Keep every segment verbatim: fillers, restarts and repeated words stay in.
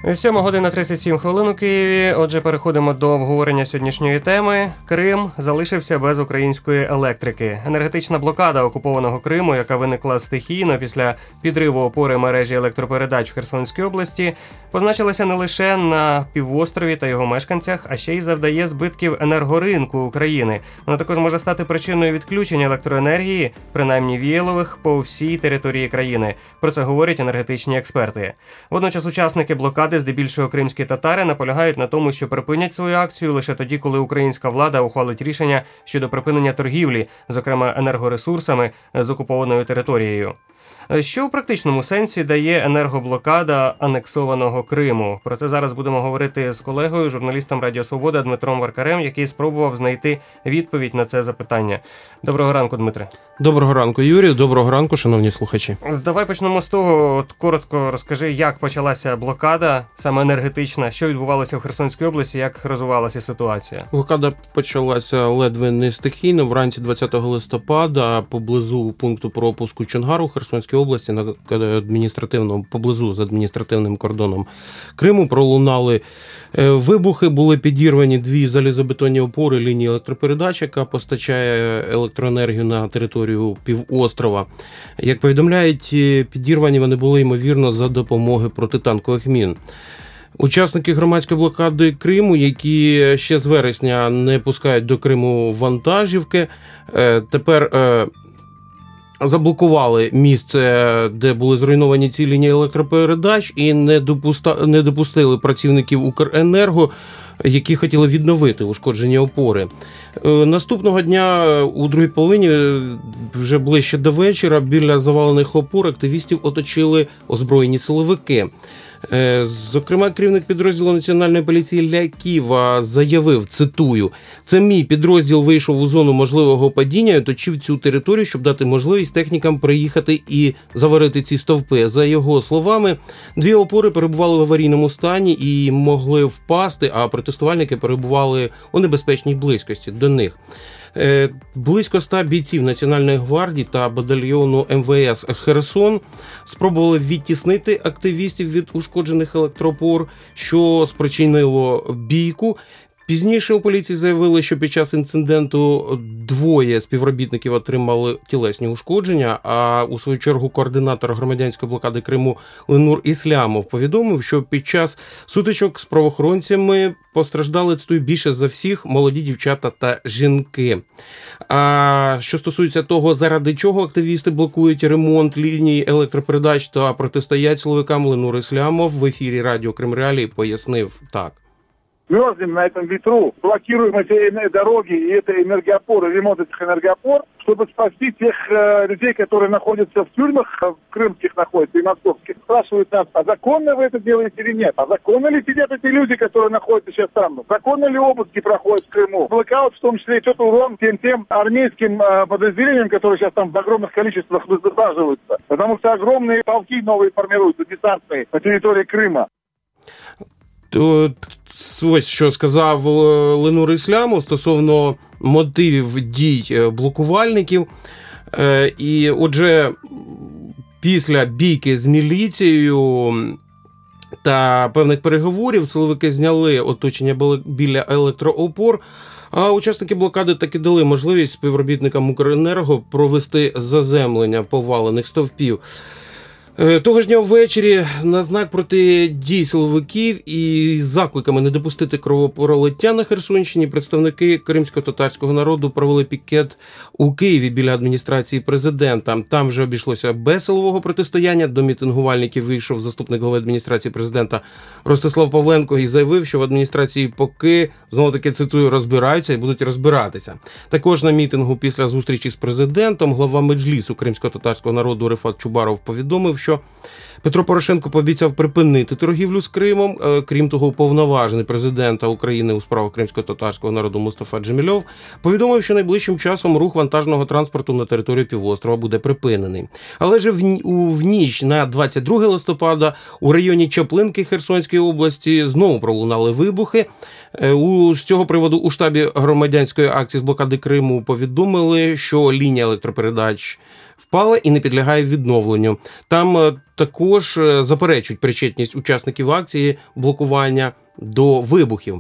сьома година тридцять сім хвилин у Києві. Отже, переходимо до обговорення сьогоднішньої теми. Крим залишився без української електрики. Енергетична блокада окупованого Криму, яка виникла стихійно після підриву опори мережі електропередач в Херсонській області, позначилася не лише на півострові та його мешканцях, а ще й завдає збитків енергоринку України. Вона також може стати причиною відключення електроенергії, принаймні віялових, по всій території країни. Про це говорять енергетичні експерти. Водночас учасники блокади, здебільшого кримські татари, наполягають на тому, що припинять свою акцію лише тоді, коли українська влада ухвалить рішення щодо припинення торгівлі, зокрема енергоресурсами, з окупованою територією. Що у практичному сенсі дає енергоблокада анексованого Криму? Про це зараз будемо говорити з колегою, журналістом Радіо Свобода Дмитром Варкарем, який спробував знайти відповідь на це запитання. Доброго ранку, Дмитре. Доброго ранку, Юрій. Доброго ранку, шановні слухачі. Давай почнемо з того, от коротко розкажи, як почалася блокада, саме енергетична, що відбувалося в Херсонській області, як розвивалася ситуація? Блокада почалася ледве не стихійно. Вранці двадцятого листопада поблизу пункту пропуску Чонгару Херсонській області, на адміністративному, поблизу з адміністративним кордоном Криму, пролунали вибухи, були підірвані дві залізобетонні опори лінії електропередач, яка постачає електроенергію на територію півострова. Як повідомляють, підірвані вони були, ймовірно, за допомогою протитанкових мін. Учасники громадської блокади Криму, які ще з вересня не пускають до Криму вантажівки, тепер заблокували місце, де були зруйновані ці лінії електропередач, і не допуста... не допустили працівників Укренерго, які хотіли відновити ушкоджені опори. Наступного дня, у другій половині, вже ближче до вечора, біля завалених опор активістів оточили озброєні силовики. Зокрема, керівник підрозділу Національної поліції Ляківа заявив, цитую, «Це мій підрозділ вийшов у зону можливого падіння і оточив цю територію, щоб дати можливість технікам приїхати і заварити ці стовпи». За його словами, дві опори перебували в аварійному стані і могли впасти, а протестувальники перебували у небезпечній близькості до них. Близько ста бійців Національної гвардії та батальйону ем ве ес «Херсон» спробували відтіснити активістів від ушкоджених електроопор, що спричинило бійку. Пізніше у поліції заявили, що під час інциденту двоє співробітників отримали тілесні ушкодження, а у свою чергу координатор громадянської блокади Криму Ленур Іслямов повідомив, що під час сутичок з правоохоронцями постраждали, цитую, більше за всіх молоді дівчата та жінки. А що стосується того, заради чого активісти блокують ремонт ліній електропередач та протистоять силовикам, Ленур Іслямов в ефірі Радіо Крим Реалії пояснив так. Мерзнем на этом ветру, блокируем эти дороги и это энергоопоры, ремонт этих энергоопор, чтобы спасти тех э, людей, которые находятся в тюрьмах, в крымских находятся и московских. Спрашивают нас, а законно вы это делаете или нет? А законно ли сидят эти люди, которые находятся сейчас там? Законно ли обыски проходят в Крыму? Блокаут в том числе идет урон тем, тем армейским э, подразделениям, которые сейчас там в огромных количествах высаживаются. Потому что огромные полки новые формируются, десантные, на территории Крыма. Ось що сказав Ленур Іслямов стосовно мотивів дій блокувальників. І отже, після бійки з міліцією та певних переговорів силовики зняли оточення біля електроопор, а учасники блокади таки дали можливість співробітникам Укренерго провести заземлення повалених стовпів. Того ж дня ввечері на знак протидій силовиків і з закликами не допустити кровопролиття на Херсонщині представники кримсько-татарського народу провели пікет у Києві біля адміністрації президента. Там вже обійшлося без силового протистояння. До мітингувальників вийшов заступник голови адміністрації президента Ростислав Павленко і заявив, що в адміністрації поки, знову-таки цитую, розбираються і будуть розбиратися. Також на мітингу після зустрічі з президентом глава Меджлісу кримсько-татарського народу Рефат Чубаров повідомив, що Петро Порошенко пообіцяв припинити торгівлю з Кримом. Крім того, уповноважений президента України у справах кримсько-татарського народу Мустафа Джемільов повідомив, що найближчим часом рух вантажного транспорту на територію півострова буде припинений. Але ж в ніч на двадцять друге листопада у районі Чаплинки Херсонської області знову пролунали вибухи. У, з цього приводу у штабі громадянської акції з блокади Криму повідомили, що лінія електропередач впала і не підлягає відновленню. Там також заперечують причетність учасників акції блокування до вибухів.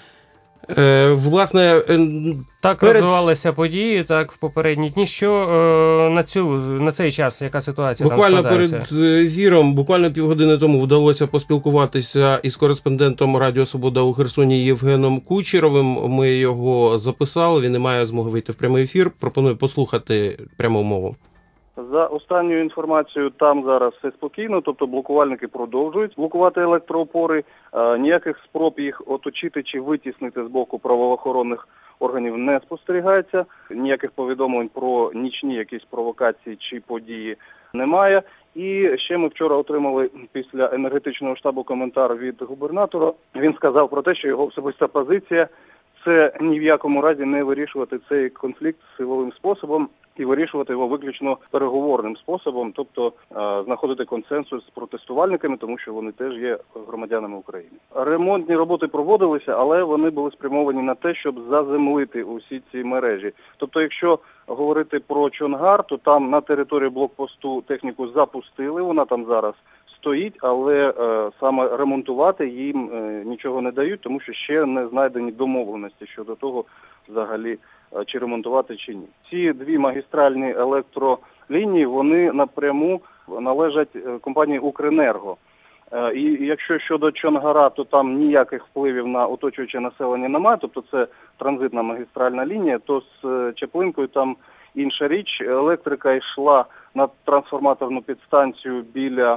Е, власне, Так перед... розвивалися події, так, в попередні дні. Що е, на цю на цей час, яка ситуація буквально там складається? Перед ефіром, буквально півгодини тому вдалося поспілкуватися із кореспондентом Радіо Свобода у Херсоні Євгеном Кучеровим. Ми його записали, він не має змоги вийти в прямий ефір. Пропоную послухати пряму мову. За останньою інформацією, там зараз все спокійно, тобто блокувальники продовжують блокувати електроопори. Е, ніяких спроб їх оточити чи витіснити з боку правоохоронних органів не спостерігається. Ніяких повідомлень про нічні якісь провокації чи події немає. І ще ми вчора отримали після енергетичного штабу коментар від губернатора. Він сказав про те, що його особиста позиція – це ні в якому разі не вирішувати цей конфлікт силовим способом і вирішувати його виключно переговорним способом, тобто е, знаходити консенсус з протестувальниками, тому що вони теж є громадянами України. Ремонтні роботи проводилися, але вони були спрямовані на те, щоб заземлити усі ці мережі. Тобто, якщо говорити про Чонгар, то там на території блокпосту техніку запустили, вона там зараз стоїть, але е, саме ремонтувати їм е, нічого не дають, тому що ще не знайдені домовленості щодо того, взагалі, е, чи ремонтувати, чи ні. Ці дві магістральні електролінії, вони напряму належать е, компанії «Укренерго». Е, і якщо щодо Чонгара, то там ніяких впливів на оточуюче населення немає, тобто це транзитна магістральна лінія, то з е, Чаплинкою там інша річ. Електрика йшла на трансформаторну підстанцію біля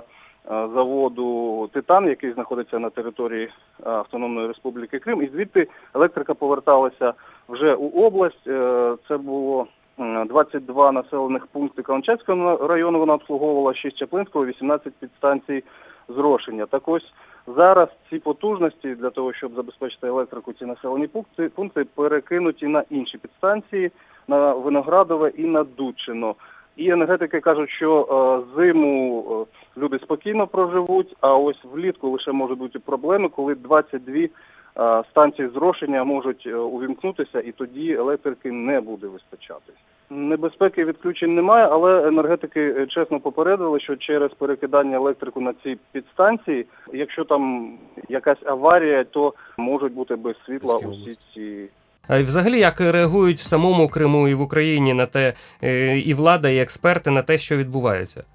заводу «Титан», який знаходиться на території Автономної Республіки Крим, і звідти електрика поверталася вже у область. Це було двадцять два населених пункти Каланчевського району, вона обслуговувала, шість Чаплинського, вісімнадцять підстанцій зрошення. Так ось зараз ці потужності для того, щоб забезпечити електрику, ці населені пункти, пункти перекинуті на інші підстанції, на Виноградове і на Дудчино. І енергетики кажуть, що е, зиму е, люди спокійно проживуть, а ось влітку лише можуть бути проблеми, коли двадцять дві е, станції зрошення можуть е, увімкнутися, і тоді електрики не буде вистачати. Небезпеки відключень немає, але енергетики чесно попередили, що через перекидання електрику на ці підстанції, якщо там якась аварія, то можуть бути без світла усі ці... А взагалі, як реагують в самому Криму і в Україні на те, і влада, і експерти на те, що відбувається?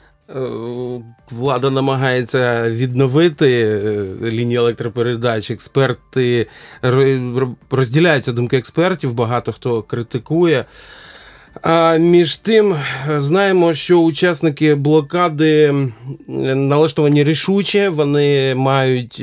Влада намагається відновити лінії електропередач. Експерти, розділяються думки експертів, багато хто критикує. А між тим, знаємо, що учасники блокади налаштовані рішуче, вони мають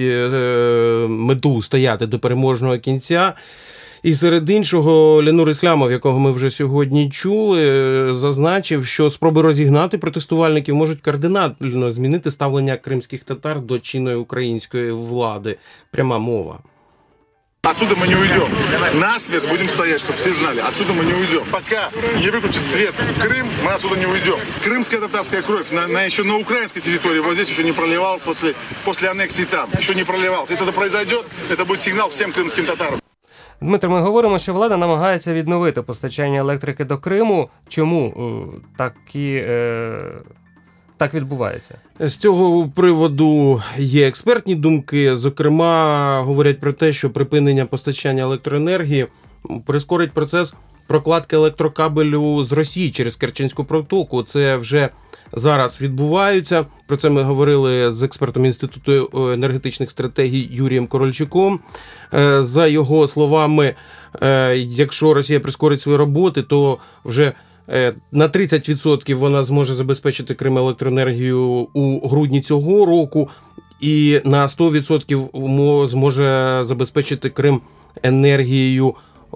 мету стояти до переможного кінця. І серед іншого Ленур Іслямов, якого ми вже сьогодні чули, зазначив, що спроби розігнати протестувальників можуть кардинально змінити ставлення кримських татар до чинної української влади. Пряма мова. Отсюда мы не уйдем. На свет будем стоять, чтобы все знали. Отсюда мы не уйдем. Пока не выключит свет в Крым, мы отсюда не уйдем. Крымская татарская кровь на, на, еще на украинской территории, вот здесь еще не проливалась после, после аннексии там. Еще не проливалась. Если это произойдет, это будет сигнал всем крымским татарам. Дмитро, ми говоримо, що влада намагається відновити постачання електрики до Криму. Чому такі, е, так відбувається? З цього приводу є експертні думки. Зокрема, говорять про те, що припинення постачання електроенергії прискорить процес прокладки електрокабелю з Росії через Керченську протоку. Це вже зараз відбувається. Про це ми говорили з експертом Інституту енергетичних стратегій Юрієм Корольчуком. За його словами, якщо Росія прискорить свої роботи, то вже на тридцять відсотків вона зможе забезпечити Крим електроенергію у грудні цього року, і на сто відсотків зможе забезпечити Крим енергією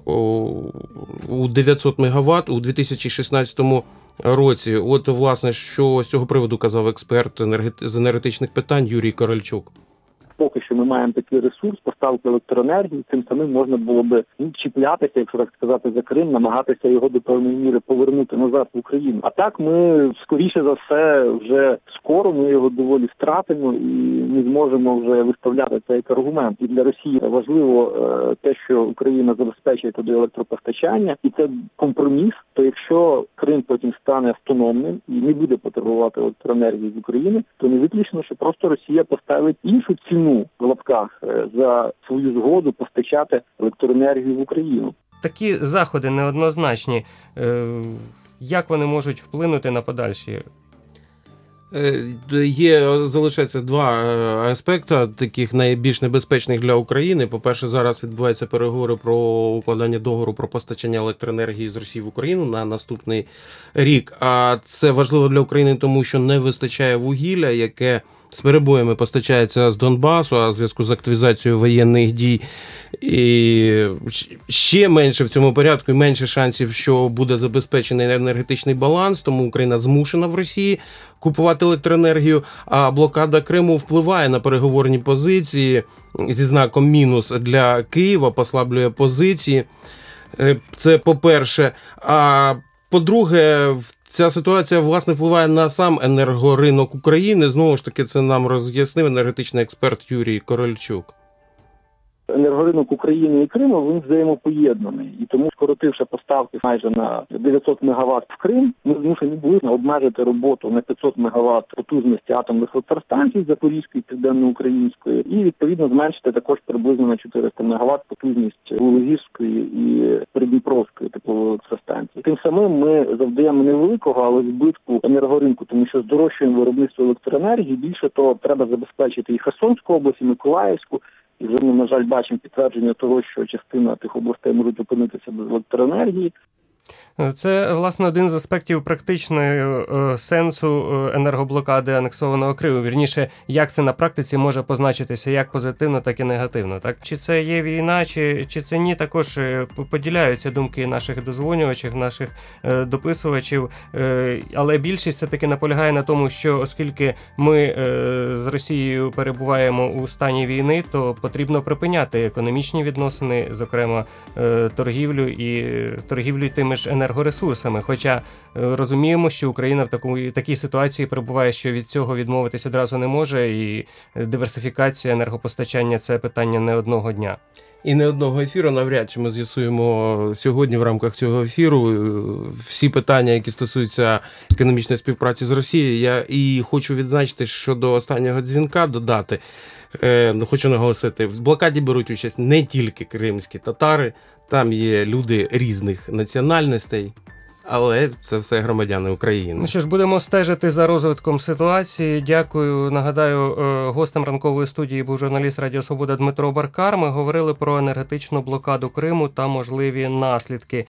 у дев'ятсот мегаватт у дві тисячі шістнадцятому році. От, власне, що з цього приводу казав експерт з енергетичних питань Юрій Корольчук. поки що ми маємо такий ресурс поставки електроенергії, цим самим можна було би ну, чіплятися, якщо так сказати, за Крим, намагатися його до певної міри повернути назад в Україну. А так ми, скоріше за все, вже скоро ми його доволі втратимо і не зможемо вже виставляти це як аргумент. І для Росії важливо е, те, що Україна забезпечує туди електропостачання, і це компроміс. То якщо Крим потім стане автономним і не буде потребувати електроенергії з України, то не виключно, що просто Росія поставить іншу ціну в лапках е, за свою згоду постачати електроенергію в Україну. Такі заходи неоднозначні. Е, Як вони можуть вплинути на подальші? Є, залишається два аспекти, таких найбільш небезпечних для України. По-перше, зараз відбуваються переговори про укладання договору про постачання електроенергії з Росії в Україну на наступний рік. А це важливо для України, тому що не вистачає вугілля, яке з перебоями постачається з Донбасу, а в зв'язку з активізацією воєнних дій і ще менше в цьому порядку і менше шансів, що буде забезпечений енергетичний баланс, тому Україна змушена в Росії купувати електроенергію, а блокада Криму впливає на переговорні позиції зі знаком мінус для Києва, послаблює позиції. Це по-перше. А по-друге, ця ситуація, власне, впливає на сам енергоринок України. Знову ж таки, це нам роз'яснив енергетичний експерт Юрій Корольчук. Енергоринок України і Криму, він взаємопоєднаний. І тому, скоротивши поставки майже на дев'ятсот мегаватт в Крим, ми змушені були обмежити роботу на п'ятсот мегаватт потужності атомних електростанцій Запорізької, Південноукраїнської, і, відповідно, зменшити також приблизно на чотириста мегаватт потужність Лугівської і Придніпровської теплової електростанції. Тим самим ми завдаємо невеликого, але збитку енергоринку, тому що здорожчуємо виробництво електроенергії. Більше того, треба забезпечити і Херсонську область, і Миколаївську. І вже ми, на жаль, бачимо підтвердження того, що частина тих областей можуть опинитися без електроенергії. Це, власне, один з аспектів практичного е, сенсу енергоблокади анексованого Криму. Вірніше, як це на практиці може позначитися як позитивно, так і негативно. Так? Чи це є війна, чи, чи це ні, також поділяються думки наших дозвонювачів, наших е, дописувачів. Е, але більшість все-таки наполягає на тому, що оскільки ми е, з Росією перебуваємо у стані війни, то потрібно припиняти економічні відносини, зокрема е, торгівлю і торгівлю тими ж енергоресурсами. Хоча е, розуміємо, що Україна в такій, такій ситуації перебуває, що від цього відмовитись одразу не може, і диверсифікація енергопостачання – це питання не одного дня. І не одного ефіру, навряд чи ми з'ясуємо сьогодні в рамках цього ефіру всі питання, які стосуються економічної співпраці з Росією. Я і хочу відзначити, що до останнього дзвінка додати, е, хочу наголосити, в блокаді беруть участь не тільки кримські татари, там є люди різних національностей, але це все громадяни України. Ну що ж, будемо стежити за розвитком ситуації. Дякую. Нагадаю, гостем ранкової студії був журналіст Радіо Свобода Дмитро Баркар. Ми говорили про енергетичну блокаду Криму та можливі наслідки.